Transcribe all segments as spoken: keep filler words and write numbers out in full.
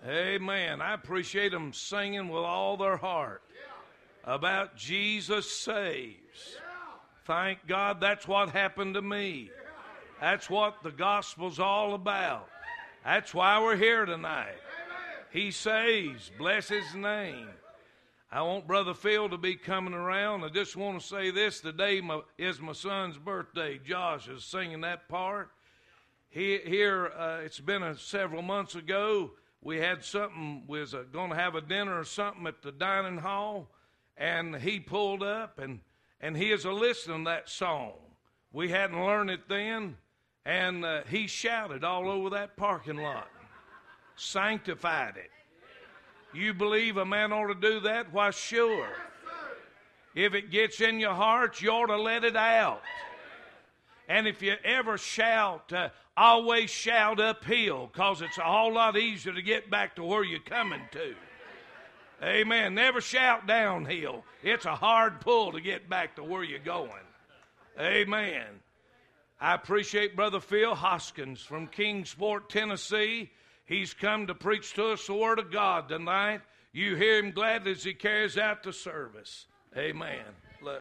Amen. I appreciate them singing with all their heart about Jesus saves. Thank God that's what happened to me. That's what the gospel's all about. That's why we're here tonight. He saves. Bless his name. I want Brother Phil to be coming around. I just want to say this. Today my, is my son's birthday. Josh is singing that part. He, here, uh, it's been a, several months ago. We had something, we was uh, going to have a dinner or something at the dining hall. And he pulled up, and, and he is a listening to that song. We hadn't learned it then. And uh, he shouted all over that parking lot. Sanctified it. You believe a man ought to do that? Why, sure. If it gets in your heart, you ought to let it out. And if you ever shout, uh, always shout uphill, because it's a whole lot easier to get back to where you're coming to. Amen. Never shout downhill. It's a hard pull to get back to where you're going. Amen. I appreciate Brother Phil Hoskins from Kingsport, Tennessee. He's come to preach to us the Word of God tonight. You hear him glad as he carries out the service. Amen. Look.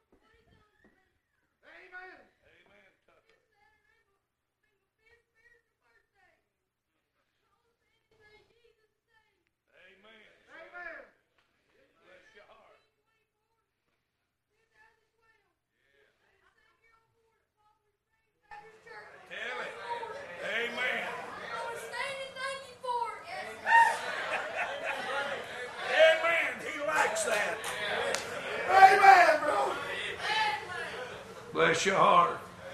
Bless your heart.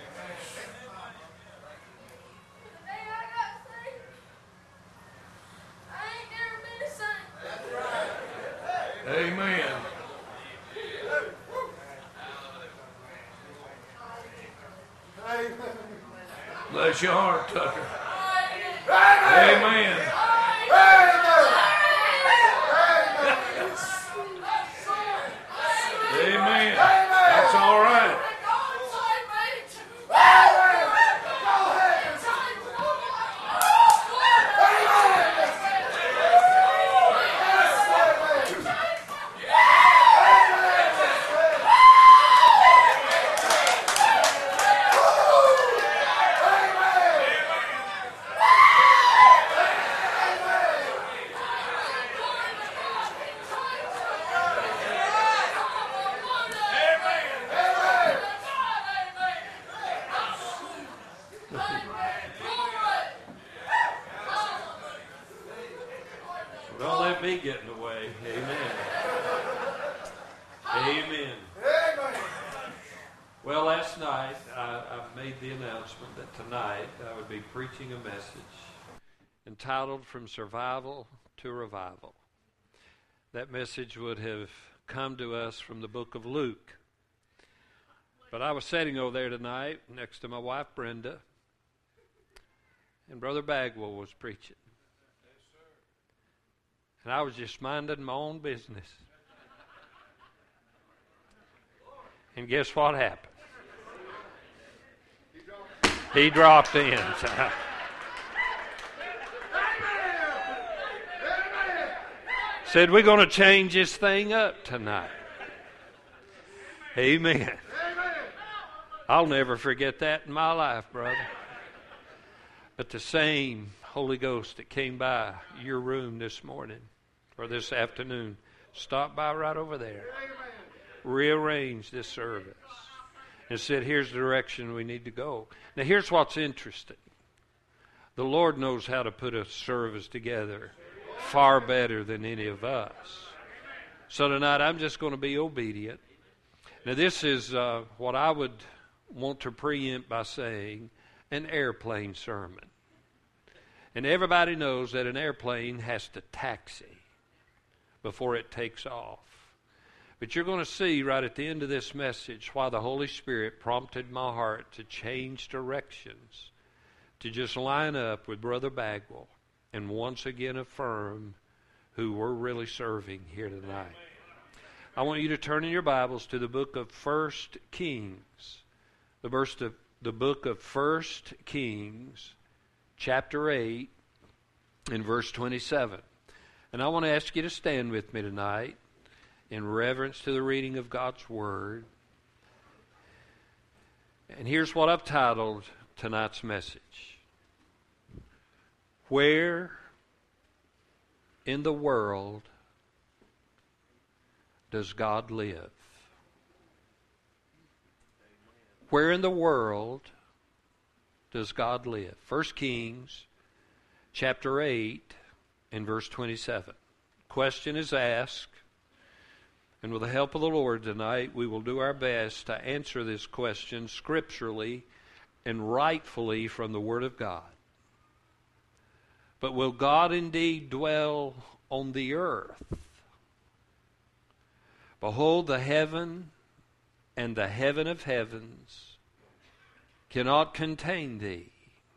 Amen. Bless your heart, Tucker. Amen. Amen. That's all right. Don't let me get in the way. Amen. Amen. Well, last night I, I made the announcement that tonight I would be preaching a message entitled From Survival to Revival. That message would have come to us from the book of Luke. But I was sitting over there tonight next to my wife Brenda, and Brother Bagwell was preaching. And I was just minding my own business. And guess what happened? He dropped in. Said, we're going to change this thing up tonight. Amen. I'll never forget that in my life, brother. But the same Holy Ghost that came by your room this morning or this afternoon stopped by right over there, rearranged this service, and said, here's the direction we need to go. Now, here's what's interesting. The Lord knows how to put a service together far better than any of us. So tonight, I'm just going to be obedient. Now, this is uh, what I would want to preempt by saying an airplane sermon. And everybody knows that an airplane has to taxi before it takes off. But you're going to see right at the end of this message why the Holy Spirit prompted my heart to change directions, to just line up with Brother Bagwell and once again affirm who we're really serving here tonight. I want you to turn in your Bibles to the book of First Kings, the, verse of, the book of First Kings, chapter eight, in verse twenty-seven. And I want to ask you to stand with me tonight in reverence to the reading of God's Word. And here's what I've titled tonight's message. Where in the world does God live? Where in the world does God live? First Kings chapter eight and verse twenty-seven. Question is asked, and with the help of the Lord tonight, we will do our best to answer this question scripturally and rightfully from the Word of God. But will God indeed dwell on the earth? Behold, the heaven and the heaven of heavens cannot contain thee.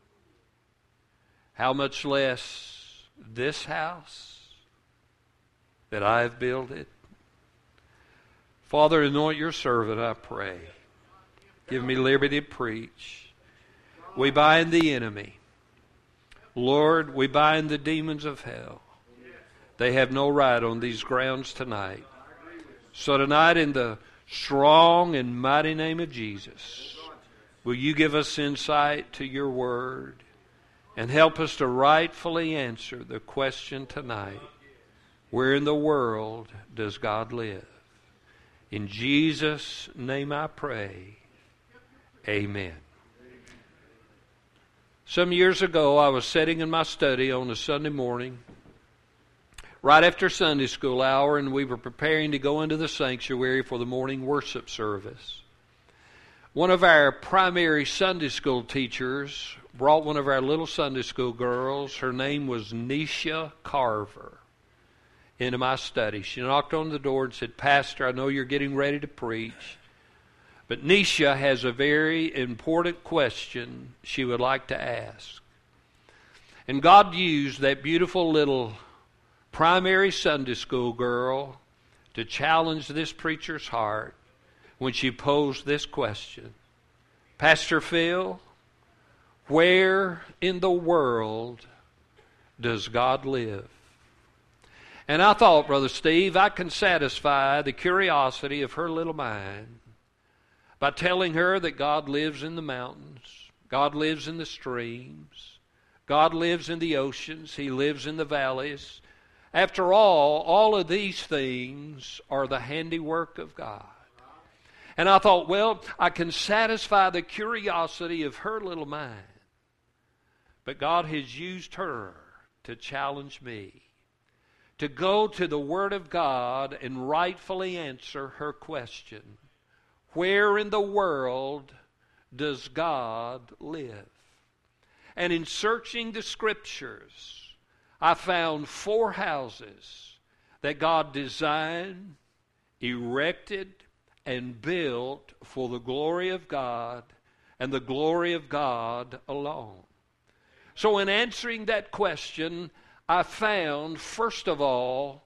How much less this house that I have builded? Father, anoint your servant, I pray. Give me liberty to preach. We bind the enemy. Lord, we bind the demons of hell. They have no right on these grounds tonight. So tonight, in the strong and mighty name of Jesus, will you give us insight to your word and help us to rightfully answer the question tonight, where in the world does God live? In Jesus' name I pray, amen. Some years ago, I was sitting in my study on a Sunday morning, right after Sunday school hour, and we were preparing to go into the sanctuary for the morning worship service. One of our primary Sunday school teachers brought one of our little Sunday school girls. Her name was Nisha Carver, into my study. She knocked on the door and said, "Pastor, I know you're getting ready to preach, but Nisha has a very important question she would like to ask." And God used that beautiful little primary Sunday school girl to challenge this preacher's heart when she posed this question. "Pastor Phil, where in the world does God live?" And I thought, Brother Steve, I can satisfy the curiosity of her little mind by telling her that God lives in the mountains, God lives in the streams, God lives in the oceans, He lives in the valleys. After all, all of these things are the handiwork of God. And I thought, well, I can satisfy the curiosity of her little mind. But God has used her to challenge me to go to the Word of God and rightfully answer her question. Where in the world does God live? And in searching the Scriptures, I found four houses that God designed, erected, and built for the glory of God and the glory of God alone. So in answering that question, I found, first of all,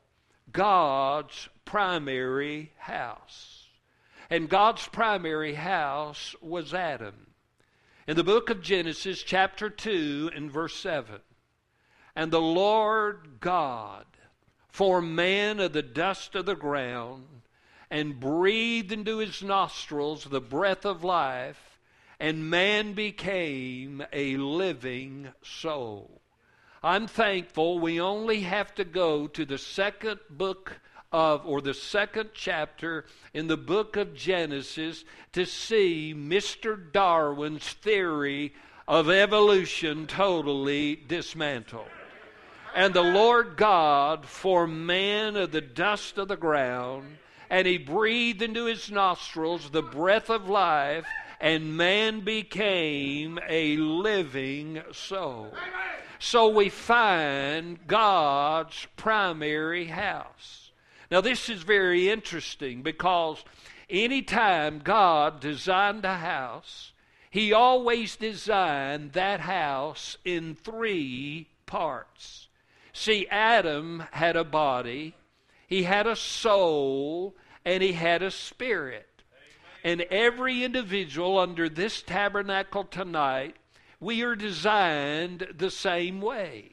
God's primary house. And God's primary house was Adam. In the book of Genesis, chapter two, and verse seven. "And the Lord God formed man of the dust of the ground, and breathed into his nostrils the breath of life, and man became a living soul." I'm thankful we only have to go to the second book of, or the second chapter in the book of Genesis to see Mister Darwin's theory of evolution totally dismantled. "And the Lord God formed man of the dust of the ground, and He breathed into his nostrils the breath of life, and man became a living soul." So we find God's primary house. Now this is very interesting because anytime God designed a house, He always designed that house in three parts. See, Adam had a body, he had a soul, and he had a spirit. And every individual under this tabernacle tonight, we are designed the same way.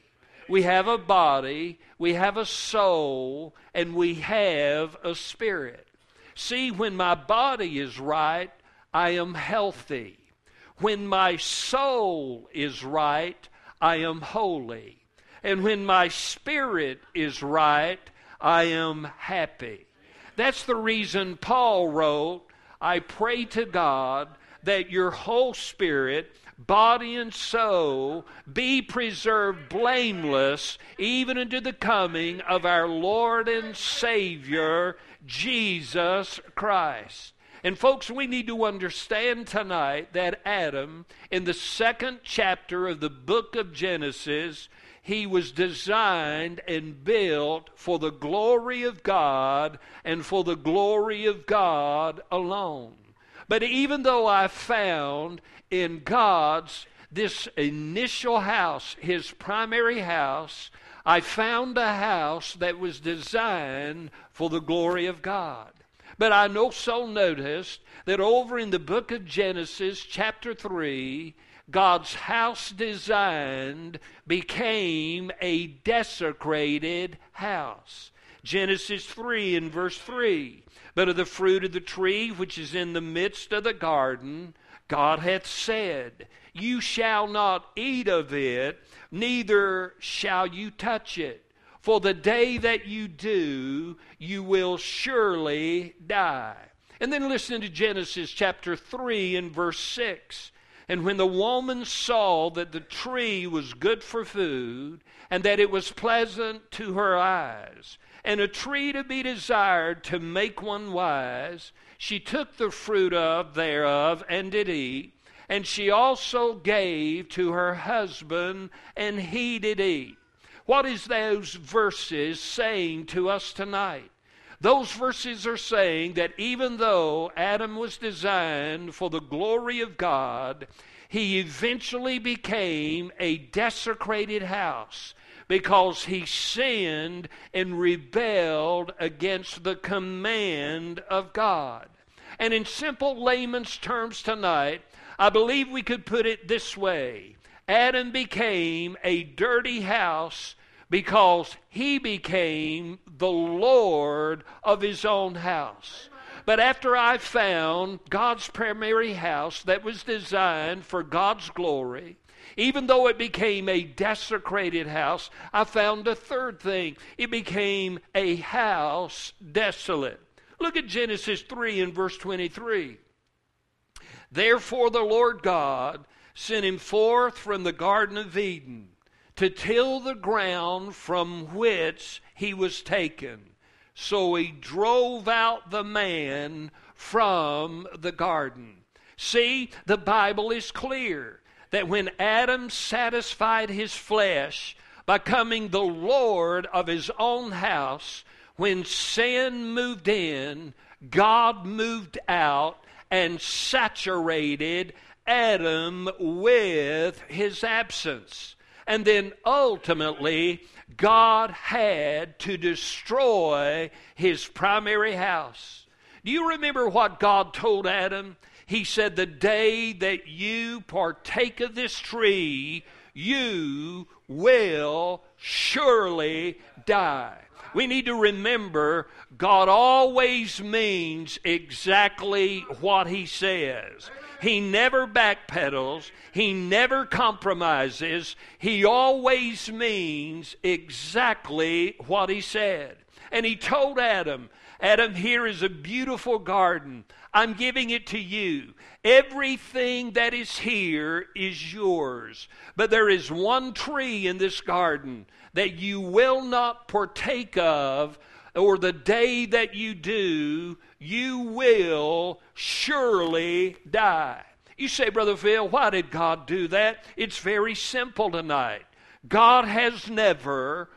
We have a body, we have a soul, and we have a spirit. See, when my body is right, I am healthy. When my soul is right, I am holy. And when my spirit is right, I am happy. That's the reason Paul wrote, I pray to God that your whole spirit, body and soul, be preserved blameless even unto the coming of our Lord and Savior, Jesus Christ. And folks, we need to understand tonight that Adam, in the second chapter of the book of Genesis, he was designed and built for the glory of God and for the glory of God alone. But even though I found in God's this initial house, his primary house, I found a house that was designed for the glory of God. But I also noticed that over in the book of Genesis, chapter three, God's house designed became a desecrated house. Genesis three and verse three. But of the fruit of the tree which is in the midst of the garden, God hath said, you shall not eat of it, neither shall you touch it. For the day that you do, you will surely die. And then listen to Genesis chapter three and verse six. And when the woman saw that the tree was good for food, and that it was pleasant to her eyes, and a tree to be desired to make one wise, she took the fruit of thereof and did eat, and she also gave to her husband, and he did eat. What is those verses saying to us tonight? Those verses are saying that even though Adam was designed for the glory of God, he eventually became a desecrated house because he sinned and rebelled against the command of God. And in simple layman's terms tonight, I believe we could put it this way. Adam became a dirty house because he became the Lord of his own house. But after I found God's primary house that was designed for God's glory, even though it became a desecrated house, I found a third thing. It became a house desolate. Look at Genesis three and verse twenty-three. Therefore the Lord God sent him forth from the Garden of Eden to till the ground from which he was taken. So he drove out the man from the garden. See, the Bible is clear that when Adam satisfied his flesh by becoming the Lord of his own house, when sin moved in, God moved out and saturated Adam with his absence. And then ultimately, God had to destroy his primary house. Do you remember what God told Adam? He said, the day that you partake of this tree, you will surely die. We need to remember God always means exactly what he says. He never backpedals. He never compromises. He always means exactly what he said. And he told Adam, Adam, here is a beautiful garden. I'm giving it to you. Everything that is here is yours. But there is one tree in this garden that you will not partake of, or the day that you do, you will surely die. You say, Brother Phil, why did God do that? It's very simple tonight. God has never,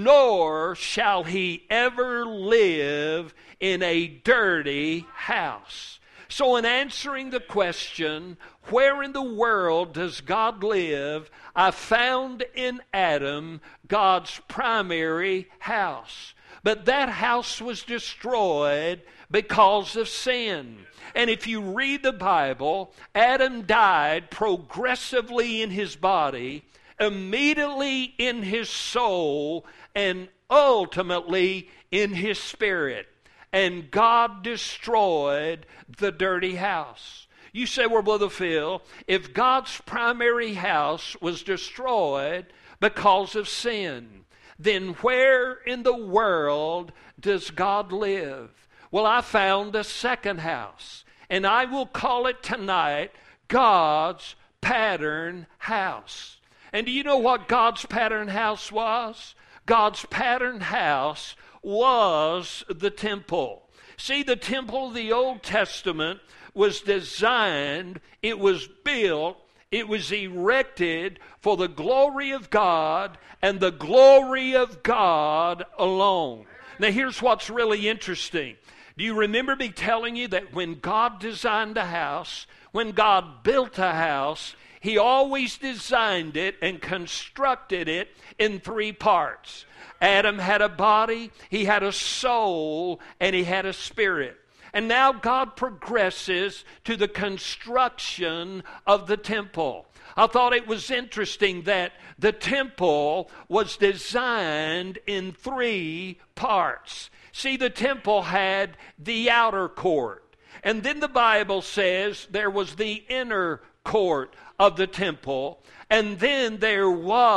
nor shall he ever live in a dirty house. So in answering the question, where in the world does God live? I found in Adam God's primary house. But that house was destroyed because of sin. And if you read the Bible, Adam died progressively in his body immediately in his soul, and ultimately in his spirit. And God destroyed the dirty house. You say, well, Brother Phil, if God's primary house was destroyed because of sin, then where in the world does God live? Well, I found a second house, and I will call it tonight God's pattern house. And do you know what God's pattern house was? God's pattern house was the temple. See, the temple of the Old Testament was designed, it was built, it was erected for the glory of God and the glory of God alone. Now here's what's really interesting. Do you remember me telling you that when God designed a house, when God built a house, He always designed it and constructed it in three parts. Adam had a body, he had a soul, and he had a spirit. And now God progresses to the construction of the temple. I thought it was interesting that the temple was designed in three parts. See, the temple had the outer court. And then the Bible says there was the inner court of the temple. And then there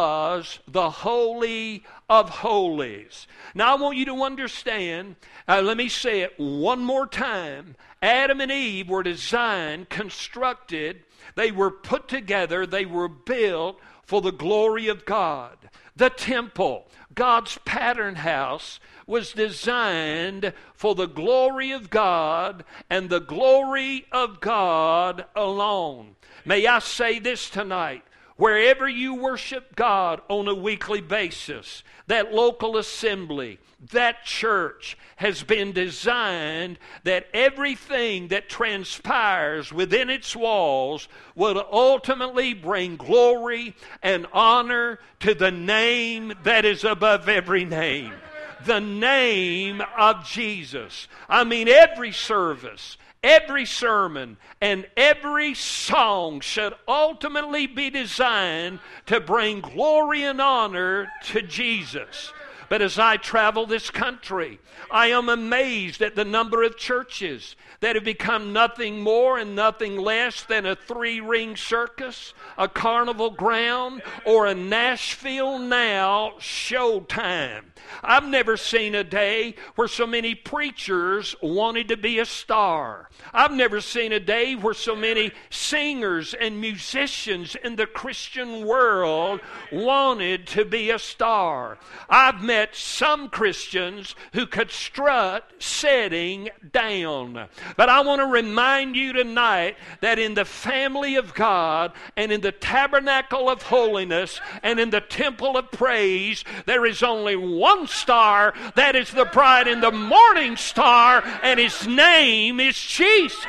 was the Holy of Holies. Now I want you to understand, uh, let me say it one more time. Adam and Eve were designed, constructed, they were put together, they were built for the glory of God. The temple, God's pattern house, was designed for the glory of God and the glory of God alone. May I say this tonight? Wherever you worship God on a weekly basis, that local assembly, that church has been designed that everything that transpires within its walls would ultimately bring glory and honor to the name that is above every name. The name of Jesus. I mean, every service, every sermon, and every song should ultimately be designed to bring glory and honor to Jesus. But as I travel this country, I am amazed at the number of churches that have become nothing more and nothing less than a three-ring circus, a carnival ground, or a Nashville Now showtime. I've never seen a day where so many preachers wanted to be a star. I've never seen a day where so many singers and musicians in the Christian world wanted to be a star. I've met some Christians who could strut sitting down. But I want to remind you tonight that in the family of God and in the tabernacle of holiness and in the temple of praise, there is only one star, that is the bride in the morning star, and his name is Jesus.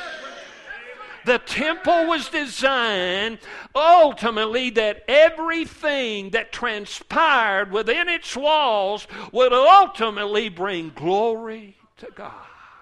The temple was designed ultimately that everything that transpired within its walls would ultimately bring glory to God.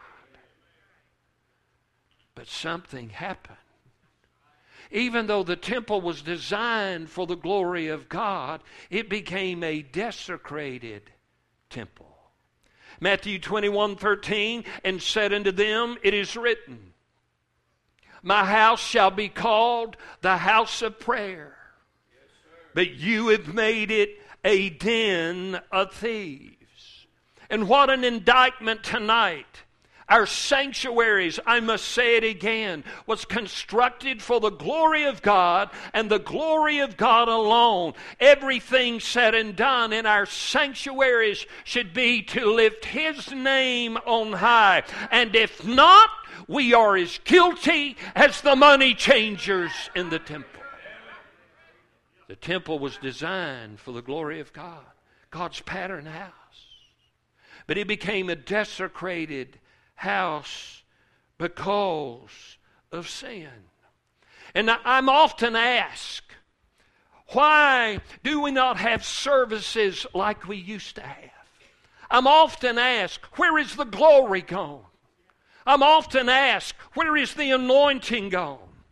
But something happened. Even though the temple was designed for the glory of God, it became a desecrated temple. Matthew twenty-one thirteen, and said unto them, it is written, my house shall be called the house of prayer, but you have made it a den of thieves. And what an indictment tonight. Our sanctuaries, I must say it again, was constructed for the glory of God and the glory of God alone. Everything said and done in our sanctuaries should be to lift His name on high. And if not, we are as guilty as the money changers in the temple. The temple was designed for the glory of God, God's pattern house. But it became a desecrated house because of sin. And I'm often asked, why do we not have services like we used to have? I'm often asked, where is the glory gone? I'm often asked, where is the anointing gone?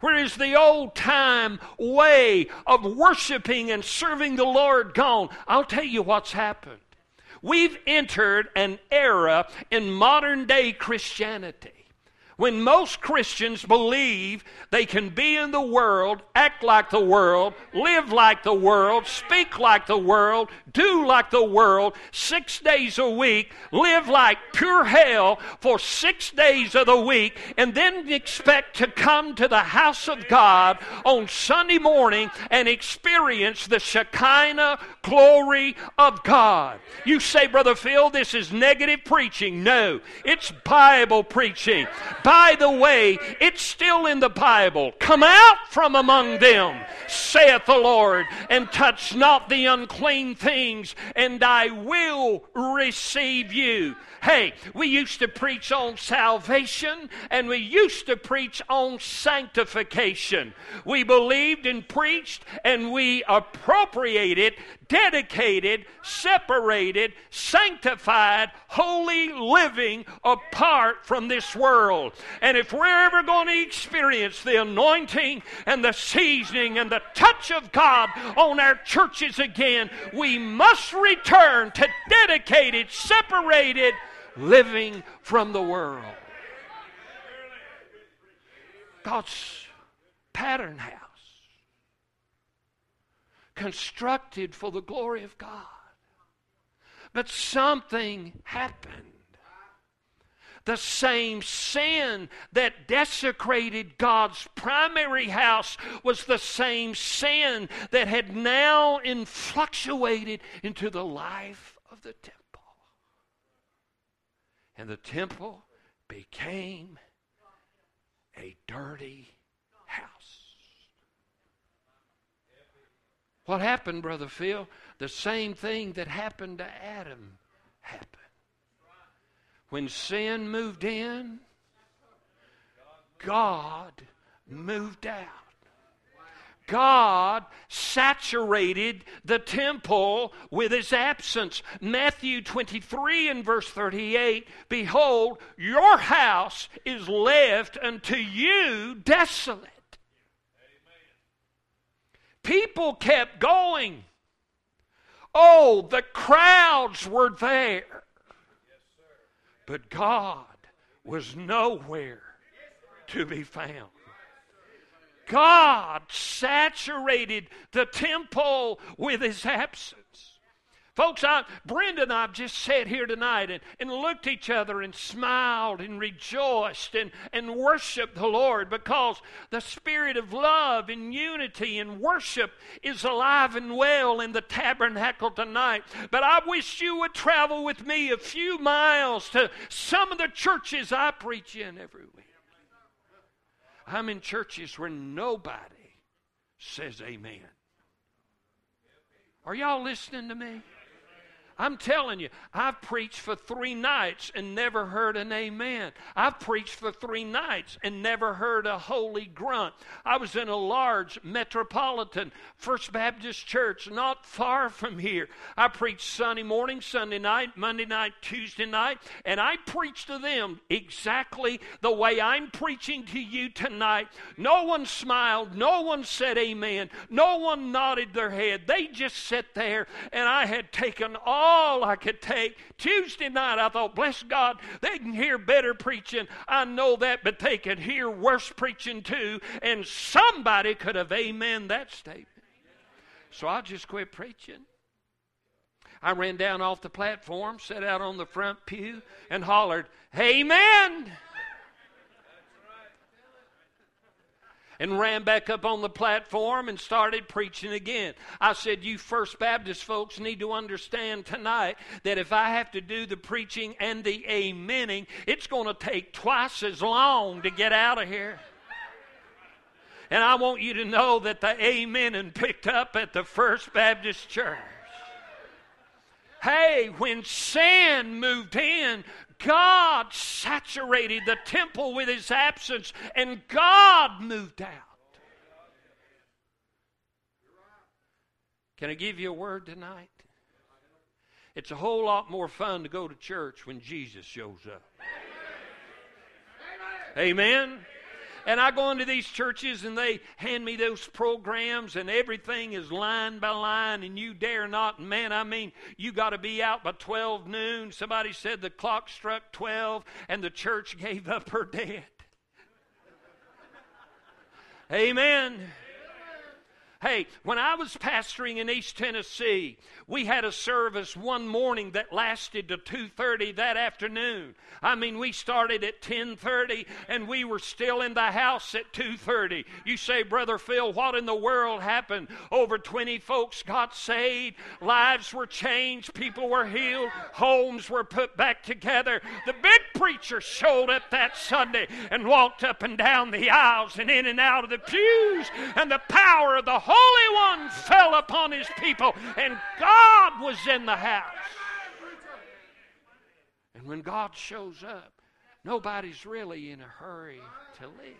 Where is the old-time way of worshiping and serving the Lord gone? I'll tell you what's happened. We've entered an era in modern-day Christianity when most Christians believe they can be in the world, act like the world, live like the world, speak like the world, do like the world, six days a week, live like pure hell for six days of the week, and then expect to come to the house of God on Sunday morning and experience the Shekinah glory of God. You say, Brother Phil, this is negative preaching. No, it's Bible preaching. By the way, it's still in the Bible. Come out from among them, saith the Lord, and touch not the unclean things, and I will receive you. Hey, we used to preach on salvation, and we used to preach on sanctification. We believed and preached, and we appropriated, dedicated, separated, sanctified, holy living apart from this world. And if we're ever going to experience the anointing and the seasoning and the touch of God on our churches again, we must return to dedicated, separated, living from the world. God's pattern house, constructed for the glory of God. But something happened. The same sin that desecrated God's primary house was the same sin that had now influctuated into the life of the temple. And the temple became a dirty house. What happened, Brother Phil? The same thing that happened to Adam happened. When sin moved in, God moved out. God saturated the temple with his absence. Matthew twenty-three and verse thirty-eight, behold, your house is left unto you desolate. People kept going. Oh, the crowds were there. But God was nowhere to be found. God saturated the temple with his absence. Folks, I, Brenda and I have just sat here tonight and, and looked at each other and smiled and rejoiced and, and worshiped the Lord because the spirit of love and unity and worship is alive and well in the tabernacle tonight. But I wish you would travel with me a few miles to some of the churches I preach in every week. I'm in churches where nobody says amen. Are y'all listening to me? I'm telling you, I've preached for three nights and never heard an amen. I've preached for three nights and never heard a holy grunt. I was in a large metropolitan First Baptist church not far from here. I preached Sunday morning, Sunday night, Monday night, Tuesday night, and I preached to them exactly the way I'm preaching to you tonight. No one smiled. No one said amen. No one nodded their head. They just sat there, and I had taken all All I could take. Tuesday night, I thought, bless God, they can hear better preaching. I know that, but they could hear worse preaching too, and somebody could have amen that statement. So I just quit preaching. I ran down off the platform, sat out on the front pew, and hollered, amen. And ran back up on the platform and started preaching again. I said, you First Baptist folks need to understand tonight that if I have to do the preaching and the amening, it's going to take twice as long to get out of here. And I want you to know that the amening picked up at the First Baptist Church. Hey, when sin moved in, God saturated the temple with his absence, and God moved out. Can I give you a word tonight? It's a whole lot more fun to go to church when Jesus shows up. Amen? And I go into these churches and they hand me those programs and everything is line by line and you dare not. And man, I mean, you got to be out by twelve noon. Somebody said the clock struck twelve and the church gave up her dead. Amen. Hey, when I was pastoring in East Tennessee, we had a service one morning that lasted to two thirty that afternoon. I mean, we started at ten thirty and we were still in the house at two thirty. You say, Brother Phil, what in the world happened? Over twenty folks got saved, lives were changed, people were healed, homes were put back together. The big preacher showed up that Sunday and walked up and down the aisles and in and out of the pews, and the power of the Holy One fell upon His people, and God was in the house. And when God shows up, nobody's really in a hurry to leave.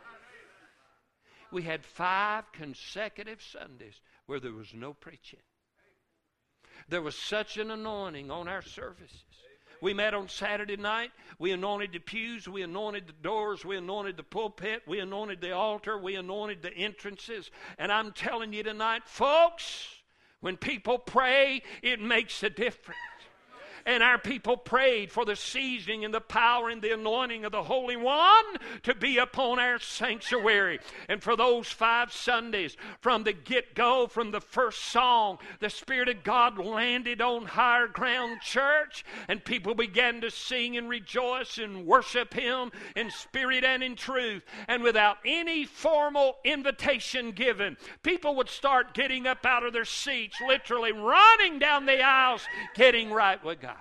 We had five consecutive Sundays where there was no preaching. There was such an anointing on our services. We met on Saturday night. We anointed the pews. We anointed the doors. We anointed the pulpit. We anointed the altar. We anointed the entrances. And I'm telling you tonight, folks, when people pray, it makes a difference. And our people prayed for the seasoning and the power and the anointing of the Holy One to be upon our sanctuary. And for those five Sundays, from the get-go, from the first song, the Spirit of God landed on Higher Ground Church, and people began to sing and rejoice and worship Him in spirit and in truth. And without any formal invitation given, people would start getting up out of their seats, literally running down the aisles, getting right with God.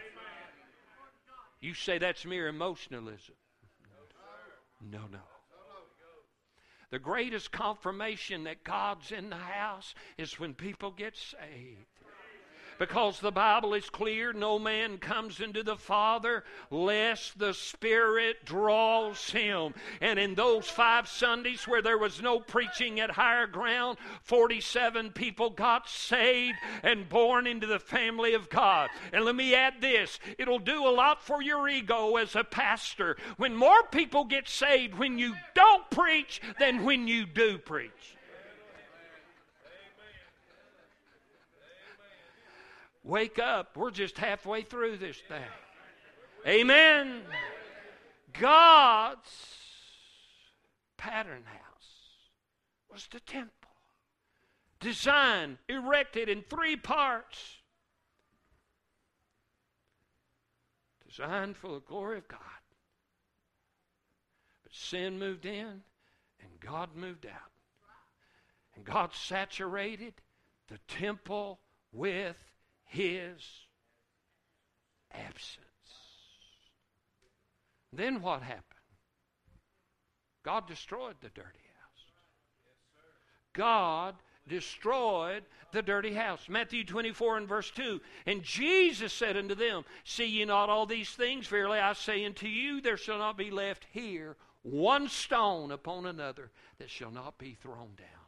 You say that's mere emotionalism. No, no. The greatest confirmation that God's in the house is when people get saved. Because the Bible is clear, no man comes into the Father lest the Spirit draws him. And in those five Sundays where there was no preaching at Higher Ground, forty-seven people got saved and born into the family of God. And let me add this, it'll do a lot for your ego as a pastor when more people get saved when you don't preach than when you do preach. Wake up. We're just halfway through this thing. Amen. God's pattern house was the temple. Designed, erected in three parts. Designed for the glory of God. But sin moved in and God moved out. And God saturated the temple with His absence. Then what happened? God destroyed the dirty house. God destroyed the dirty house. Matthew twenty-four and verse two. And Jesus said unto them, see ye not all these things? Verily I say unto you, there shall not be left here one stone upon another that shall not be thrown down.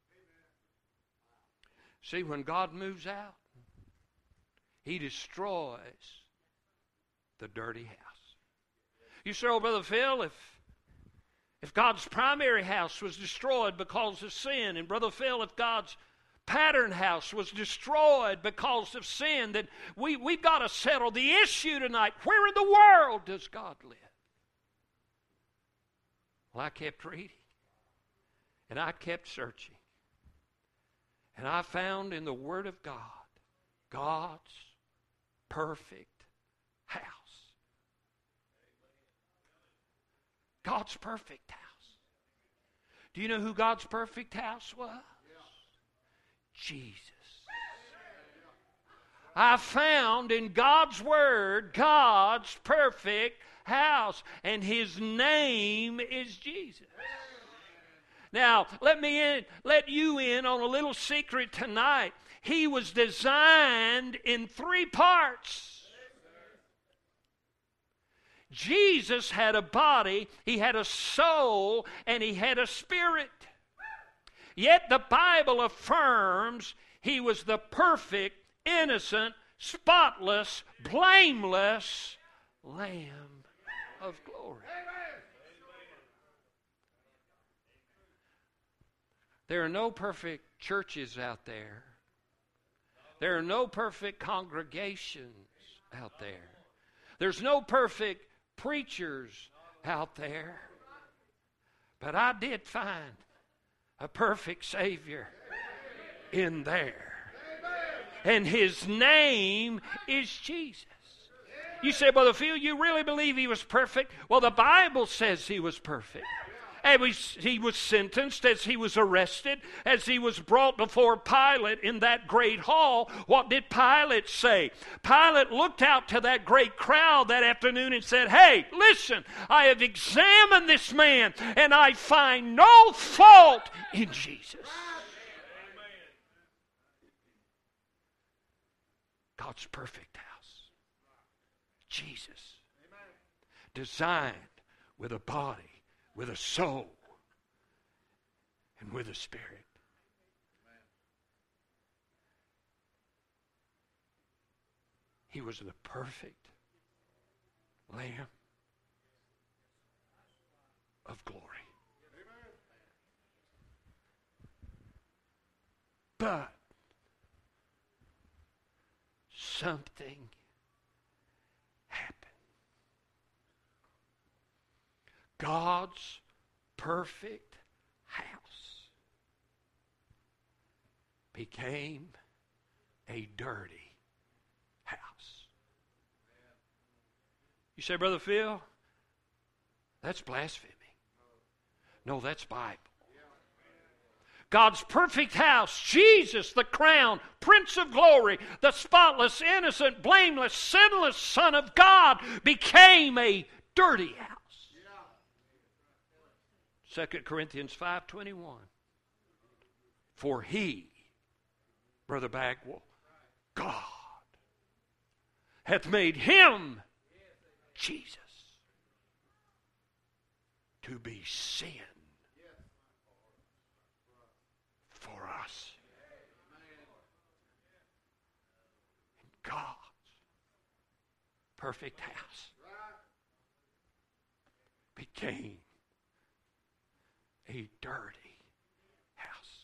See, when God moves out, He destroys the dirty house. You say, oh, Brother Phil, if, if God's primary house was destroyed because of sin, and Brother Phil, if God's pattern house was destroyed because of sin, then we, we've got to settle the issue tonight. Where in the world does God live? Well, I kept reading, and I kept searching, and I found in the Word of God, God's perfect house. God's perfect house. Do you know who God's perfect house was? Jesus. I found in God's Word God's perfect house, and His name is Jesus. Now, let me in, let you in on a little secret tonight. He was designed in three parts. Jesus had a body, He had a soul, and He had a spirit. Yet the Bible affirms He was the perfect, innocent, spotless, blameless Lamb of glory. There are no perfect churches out there. There are no perfect congregations out there. There's no perfect preachers out there. But I did find a perfect Savior in there. And His name is Jesus. You say, Brother Phil, you really believe He was perfect? Well, the Bible says He was perfect. And he was sentenced, as He was arrested, as He was brought before Pilate in that great hall. What did Pilate say? Pilate looked out to that great crowd that afternoon and said, hey, listen, I have examined this man and I find no fault in Jesus. God's perfect house. Jesus. Designed with a body, with a soul, and with a spirit. He was the perfect Lamb of glory. But something happened. God's perfect house became a dirty house. You say, Brother Phil, that's blasphemy. No, that's Bible. God's perfect house, Jesus, the crown, Prince of glory, the spotless, innocent, blameless, sinless Son of God, became a dirty house. Second Corinthians five twenty-one. For He, Brother Bagwell, God, hath made Him, Jesus, to be sin for us. God's perfect house became a dirty house.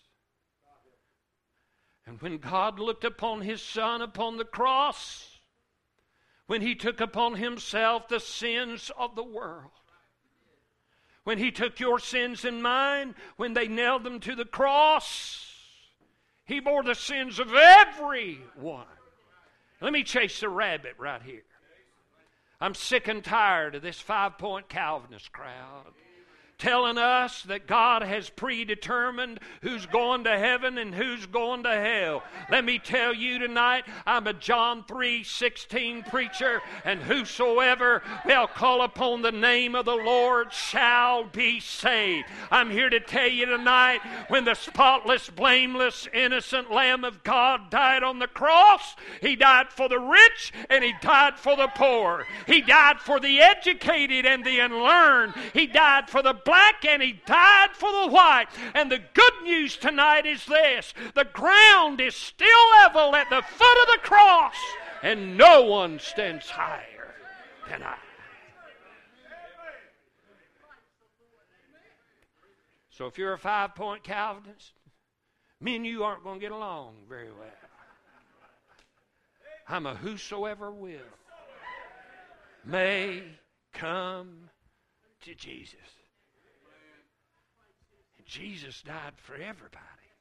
And when God looked upon His Son upon the cross, when He took upon Himself the sins of the world, when He took your sins and mine, when they nailed them to the cross, He bore the sins of everyone. Let me chase the rabbit right here. I'm sick and tired of this five-point Calvinist crowd telling us that God has predetermined who's going to heaven and who's going to hell. Let me tell you tonight, I'm a John three sixteen preacher, and whosoever will call upon the name of the Lord shall be saved. I'm here to tell you tonight, when the spotless, blameless, innocent Lamb of God died on the cross, He died for the rich and He died for the poor. He died for the educated and the unlearned. He died for the black and He died for the white. And the good news tonight is this: the ground is still level at the foot of the cross, and no one stands higher than I. So if you're a five-point Calvinist, me and you aren't going to get along very well. I'm a whosoever will may come to Jesus. Jesus died for everybody.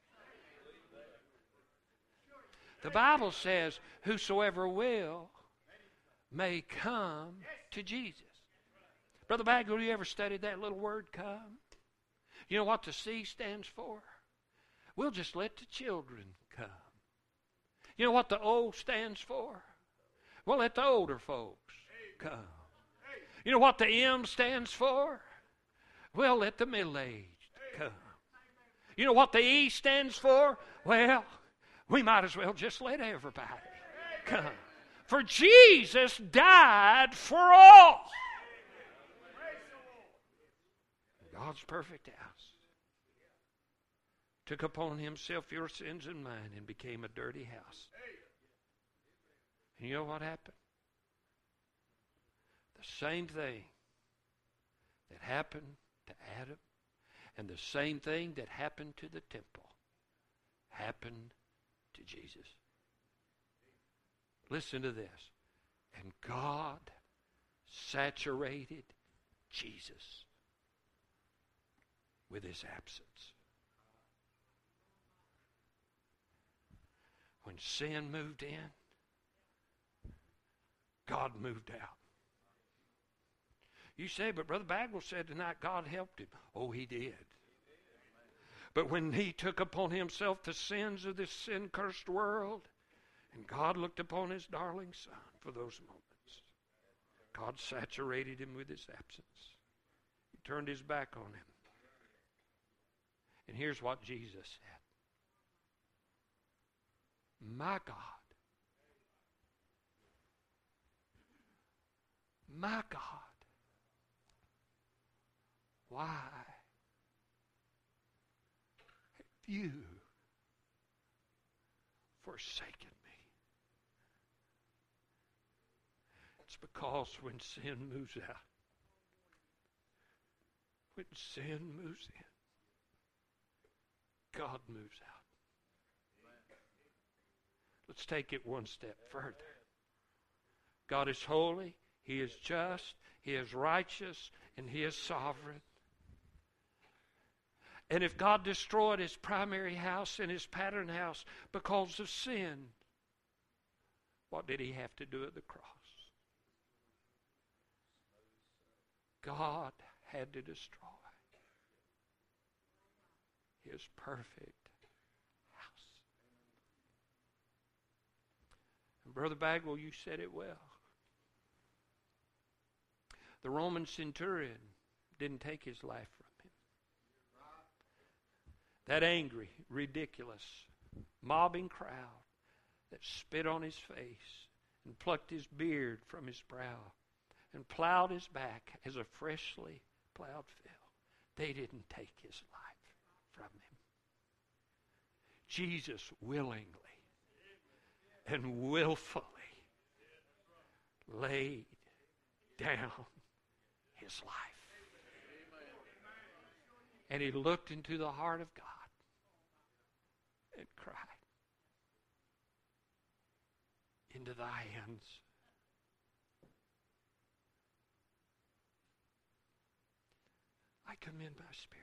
The Bible says, whosoever will may come to Jesus. Brother Bagwell, you ever studied that little word, come? You know what the C stands for? We'll just let the children come. You know what the O stands for? We'll let the older folks come. You know what the M stands for? We'll let the middle-aged come. You know what the E stands for? Well, we might as well just let everybody come. For Jesus died for all. God's perfect house took upon Himself your sins and mine and became a dirty house. And you know what happened? The same thing that happened to Adam And the same thing that happened to the temple happened to Jesus. Listen to this. And God saturated Jesus with his absence. When sin moved in, God moved out. You say, but Brother Bagwell said tonight God helped him. Oh, he did. But when he took upon himself the sins of this sin-cursed world, and God looked upon his darling son for those moments, God saturated him with his absence. He turned his back on him. And here's what Jesus said. My God, my God, why have you forsaken me? It's because when sin moves out, when sin moves in, God moves out. Let's take it one step further. God is holy, he is just, he is righteous, and he is sovereign. And if God destroyed his primary house and his pattern house because of sin, what did he have to do at the cross? God had to destroy his perfect house. And Brother Bagwell, you said it well. The Roman centurion didn't take his life from him. That angry, ridiculous, mobbing crowd that spit on his face and plucked his beard from his brow and plowed his back as a freshly plowed field, they didn't take his life from him. Jesus willingly and willfully laid down his life. And he looked into the heart of God and cried, into thy hands I commend my spirit.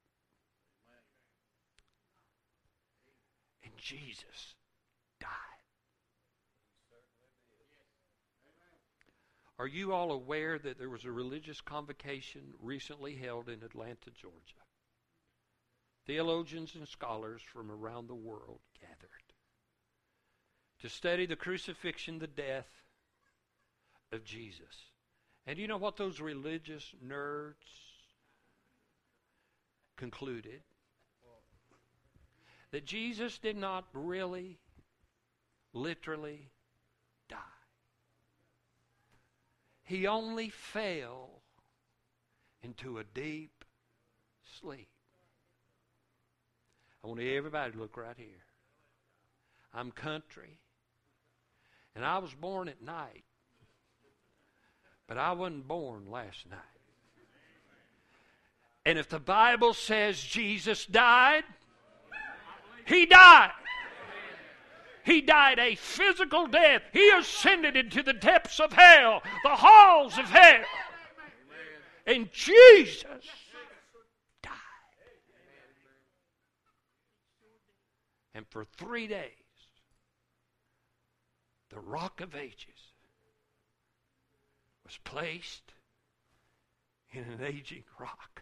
And Jesus died. Are you all aware that there was a religious convocation recently held in Atlanta, Georgia? Theologians and scholars from around the world gathered to study the crucifixion, the death of Jesus. And you know what those religious nerds concluded? That Jesus did not really, literally die. He only fell into a deep sleep. I want everybody to look right here. I'm country, and I was born at night, but I wasn't born last night. And if the Bible says Jesus died, he died. He died a physical death. He ascended into the depths of hell, the halls of hell. And Jesus died. And for three days, the Rock of Ages was placed in an aging rock.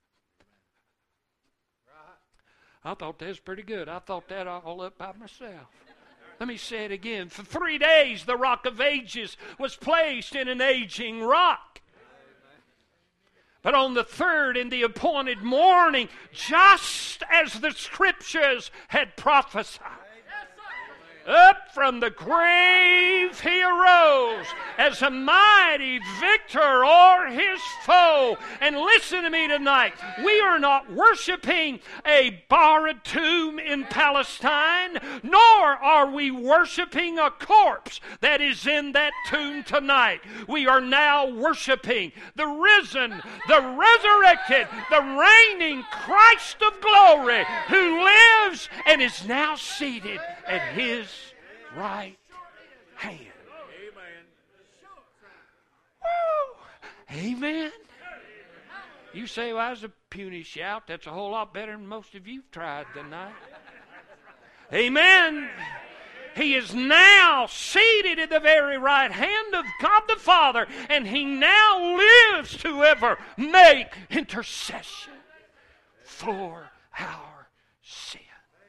I thought that was pretty good. I thought that all up by myself. Let me say it again. For three days, the Rock of Ages was placed in an aging rock. But on the third, in the appointed morning, just as the Scriptures had prophesied, up from the grave he arose, as a mighty victor o'er his foe. And listen to me tonight. We are not worshiping a borrowed tomb in Palestine, nor are we worshiping a corpse that is in that tomb tonight. We are now worshiping the risen, the resurrected, the reigning Christ of glory, who lives and is now seated at his right hand. Woo. Amen. You say, well, that's a puny shout. That's a whole lot better than most of you've tried tonight. Amen. He is now seated at the very right hand of God the Father, and he now lives to ever make intercession for our sins.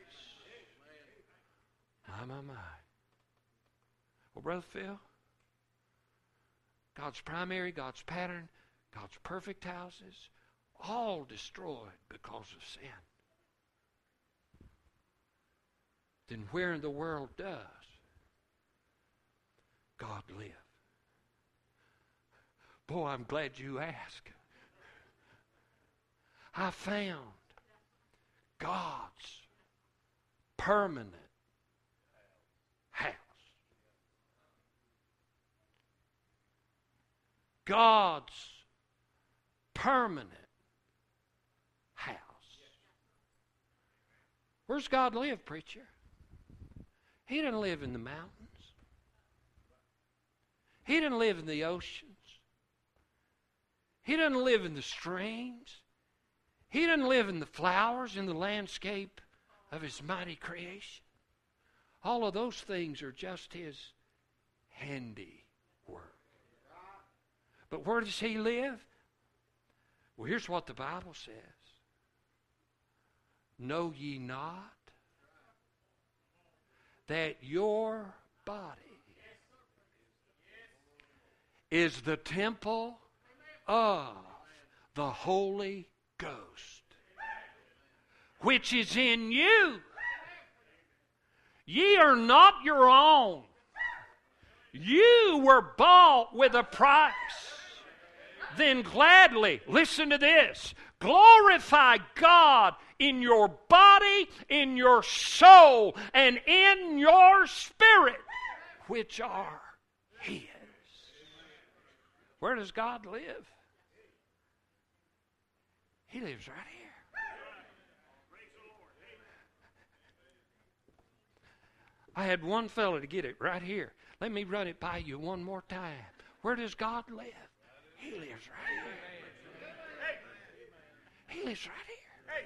My, my, my. Well, Brother Phil, God's primary, God's pattern, God's perfect houses, all destroyed because of sin. Then where in the world does God live? Boy, I'm glad you asked. I found God's permanent house. God's permanent house. Where's God live, preacher? He didn't live in the mountains. He didn't live in the oceans. He didn't live in the streams. He didn't live in the flowers, in the landscape of his mighty creation. All of those things are just his handiwork. But where does he live? Well, here's what the Bible says. Know ye not that your body is the temple of the Holy Ghost, which is in you? Ye are not your own. You were bought with a price. Then gladly, listen to this, glorify God in your body, in your soul, and in your spirit, which are his. Where does God live? He lives right here. I had one fellow to get it right here. Let me run it by you one more time. Where does God live? He lives right here. He lives right here.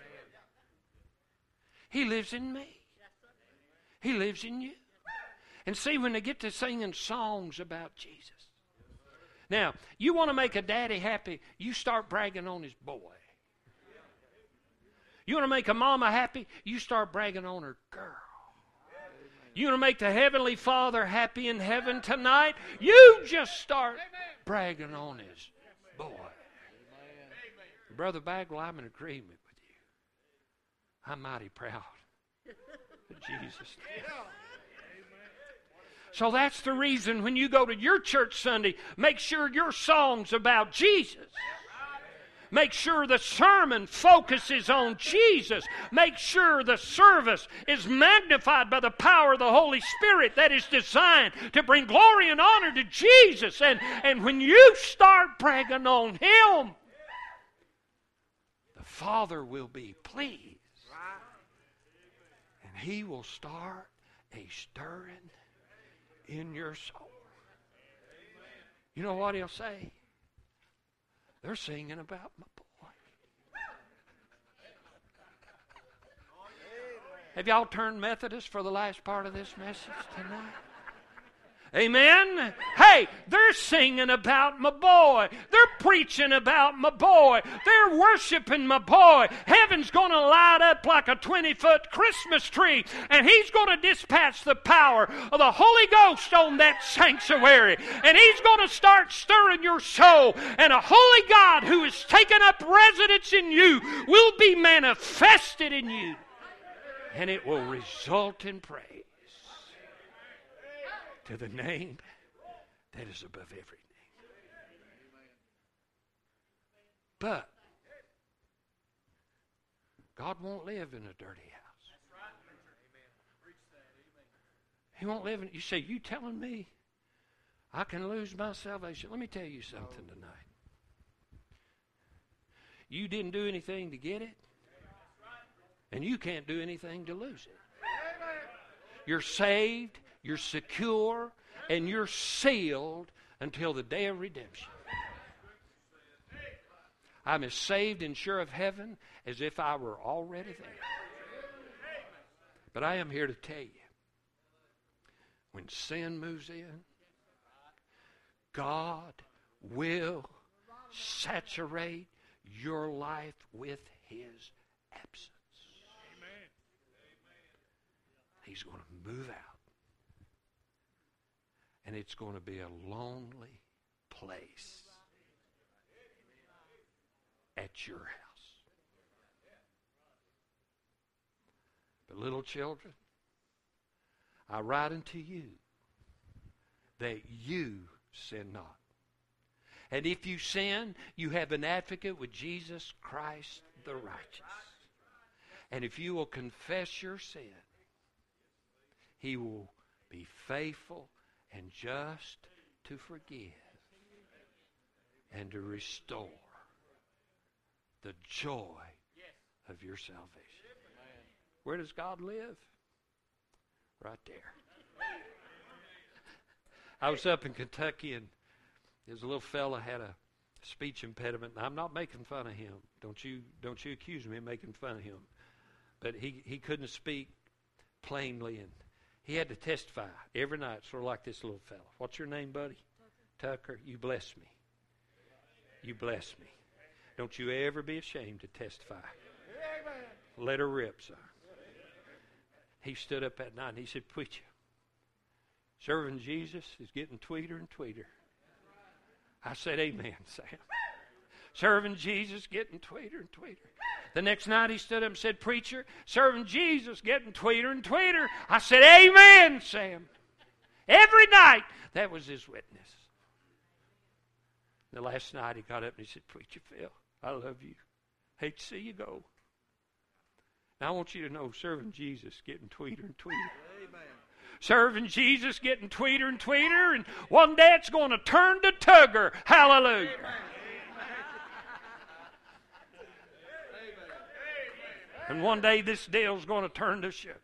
He lives in me. He lives in you. And see, when they get to singing songs about Jesus. Now, you want to make a daddy happy, you start bragging on his boy. You want to make a mama happy, you start bragging on her girl. You want to make the Heavenly Father happy in heaven tonight, you just start bragging on his boy. Brother Bagwell, I'm in agreement with you. I'm mighty proud of Jesus. So that's the reason when you go to your church Sunday, make sure your song's about Jesus. Make sure the sermon focuses on Jesus. Make sure the service is magnified by the power of the Holy Spirit that is designed to bring glory and honor to Jesus. And, and when you start bragging on Him, the Father will be pleased. And He will start a stirring in your soul. You know what He'll say? They're singing about my boy. Have y'all turned Methodist for the last part of this message tonight? Amen? Hey, they're singing about my boy. They're preaching about my boy. They're worshiping my boy. Heaven's going to light up like a twenty-foot Christmas tree, and He's going to dispatch the power of the Holy Ghost on that sanctuary, and He's going to start stirring your soul, and a holy God who has taken up residence in you will be manifested in you, and it will result in praise to the name that is above every name. But God won't live in a dirty house. He won't live in, you say, you telling me I can lose my salvation? Let me tell you something tonight. You didn't do anything to get it, and you can't do anything to lose it. You're saved, you're secure, and you're sealed until the day of redemption. I'm as saved and sure of heaven as if I were already there. But I am here to tell you, when sin moves in, God will saturate your life with His absence. Amen. He's going to move out. And it's going to be a lonely place at your house. But little children, I write unto you that you sin not. And if you sin, you have an advocate with Jesus Christ the righteous. And if you will confess your sin, He will be faithful and just to forgive and to restore the joy of your salvation. Where does God live? Right there. I was up in Kentucky, and there's a little fella had a speech impediment. And I'm not making fun of him. Don't you don't you accuse me of making fun of him. But he, he couldn't speak plainly, and he had to testify every night, sort of like this little fella. What's your name, buddy? Tucker. Tucker, you bless me. You bless me. Don't you ever be ashamed to testify. Let her rip, son. He stood up that night and he said, preacher, serving Jesus is getting tweeter and tweeter. I said, amen, Sam. Serving Jesus, getting tweeter and tweeter. The next night he stood up and said, preacher, serving Jesus, getting tweeter and tweeter. I said, amen, Sam. Every night, that was his witness. The last night he got up and he said, preacher Phil, I love you. Hate to see you go. Now I want you to know, serving Jesus, getting tweeter and tweeter. Amen. Serving Jesus, getting tweeter and tweeter, and one day it's going to turn to Tugger. Hallelujah. Amen. And one day this deal's going to turn to sugar.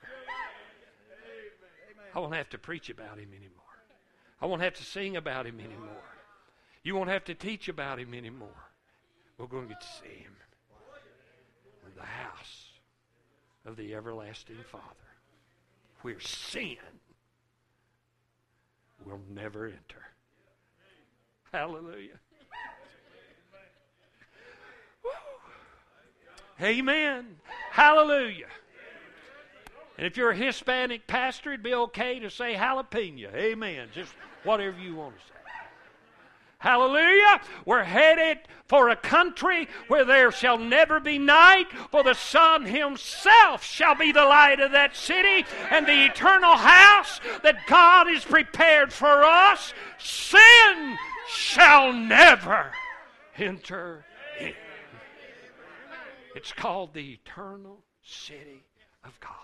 I won't have to preach about him anymore. I won't have to sing about him anymore. You won't have to teach about him anymore. We're going to get to see him in the house of the everlasting Father, where sin will never enter. Hallelujah. Woo. Amen. Hallelujah. And if you're a Hispanic pastor, it'd be okay to say jalapeno. Amen. Just whatever you want to say. Hallelujah. We're headed for a country where there shall never be night, for the sun himself shall be the light of that city, and the eternal house that God has prepared for us, sin shall never enter in. It's called the eternal city of God.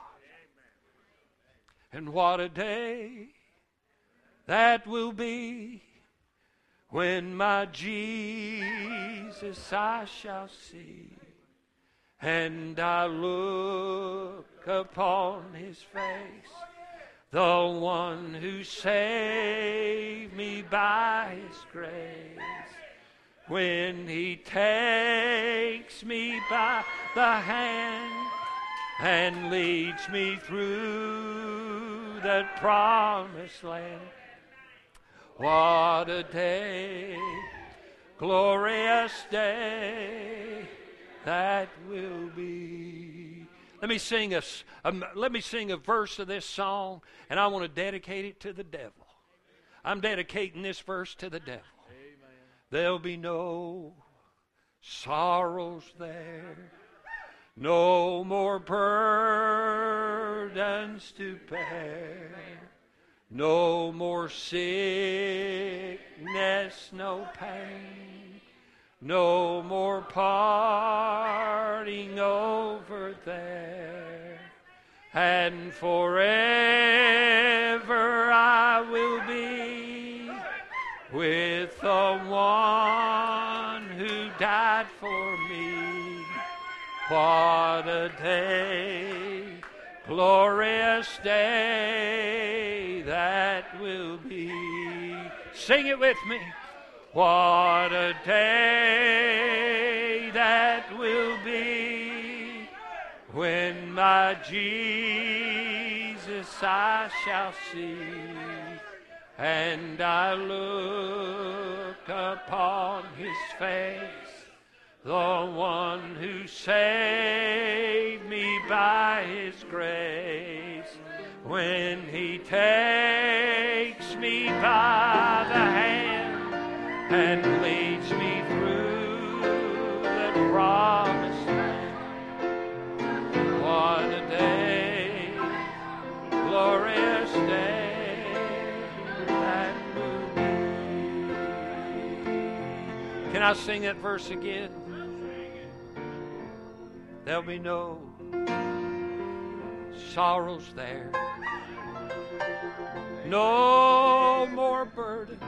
And what a day that will be, when my Jesus I shall see, and I look upon his face, the one who saved me by his grace, when he takes me by the hand and leads me through that promised land. What a day, glorious day that will be. Let me sing a, um, let me sing a verse of this song, and I want to dedicate it to the devil. I'm dedicating this verse to the devil. Amen. There'll be no sorrows there, no more burdens to bear. No more sickness sickness, no pain, no more parting over there, and forever I will be with the one who died for me. What a day, glorious day that will be. Sing it with me. What a day that will be when my Jesus I shall see, and I look upon his face, the one who saved me by his grace. When he takes me by the hand and leads me through the promised land. What a day, glorious day that will be. Can I sing that verse again? There'll be no sorrows there, no more burdens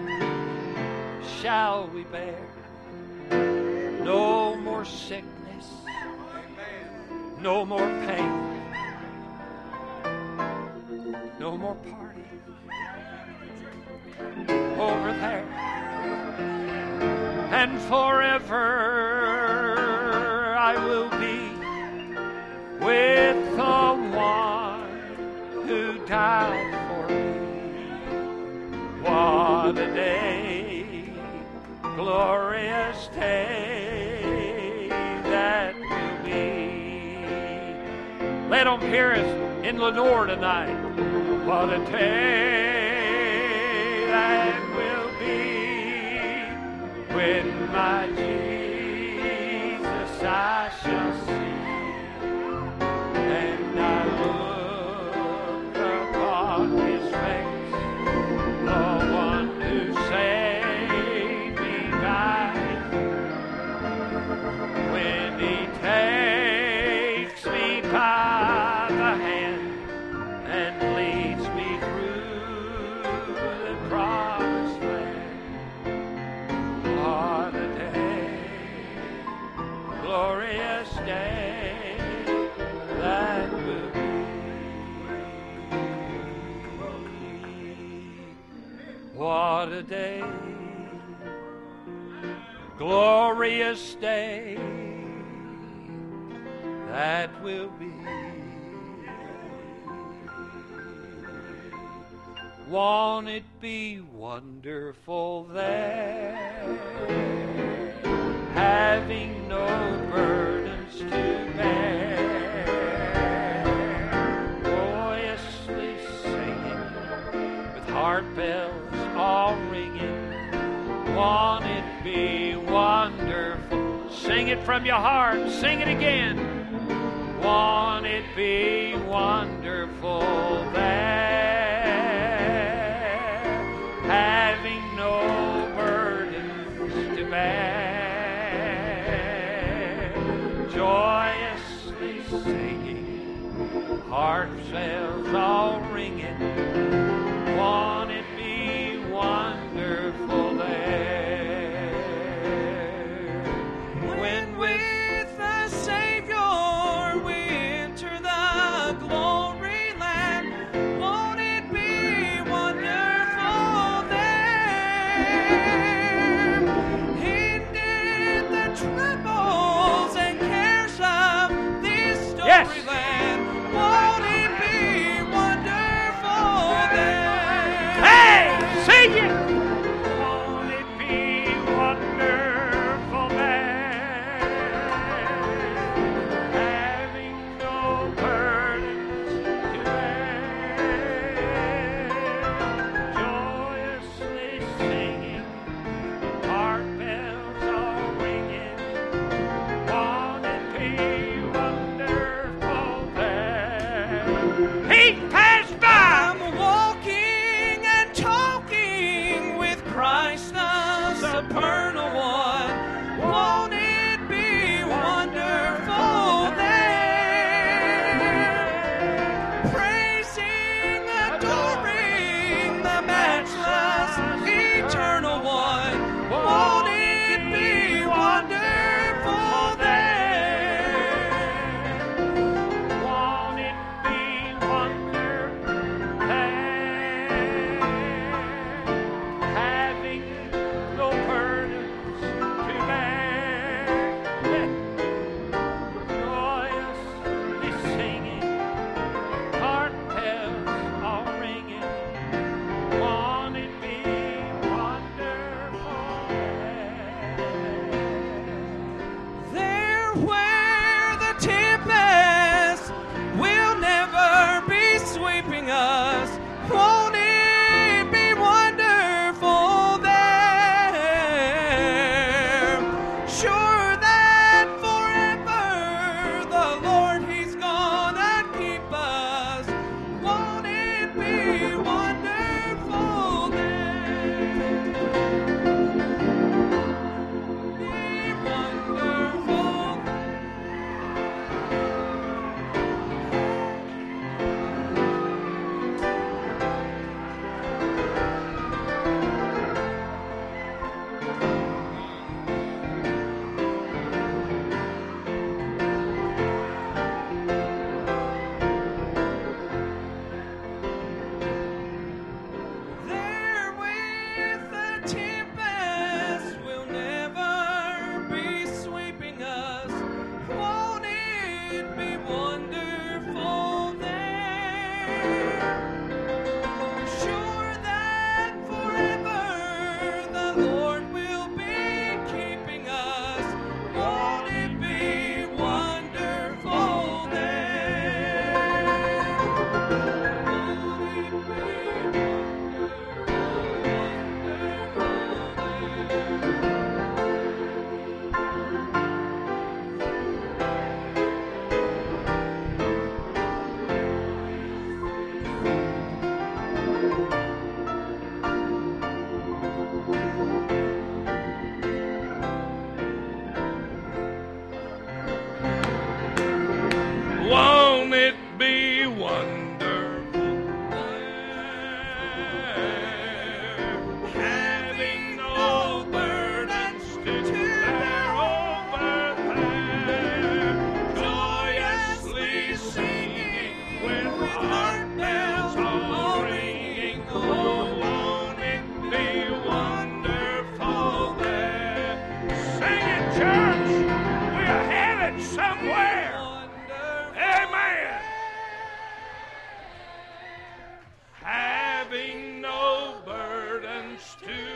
shall we bear, no more sickness, no more pain, no more party over there, and forever I will be with the one who died for me. What a day, glorious day that will be. Let them hear us in Lenore tonight. What a day that will be when my Jesus I shall see. And I look upon his face, the one who saved me by his grace. When he takes me by the hand and leads me through the promised land. What a day, glorious day that will be. What a day, glorious day that will be. Won't it be wonderful there, having no burdens to bear, joyously singing with heart bells all ringing. Won't it be wonderful? Sing it from your heart, sing it again. Won't it be wonderful there, having no burdens to bear, joyously singing, heart bells all ringing. Won't it be wonderful there, when with the Savior we enter the glory land? Won't it be wonderful there, hidden the troubles and cares of this story yes. land? Won't it be wonderful?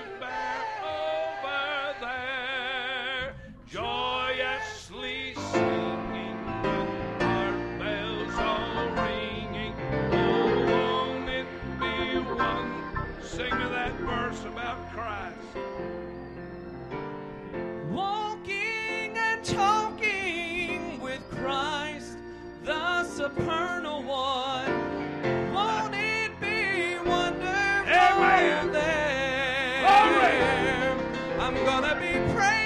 bear over there, joyously singing, with our bells all ringing. Oh, won't it be one? Sing me that verse about Christ. Walking and talking with Christ, the supernal one. Won't it be wonderful Amen. there? Glory. I'm gonna be praising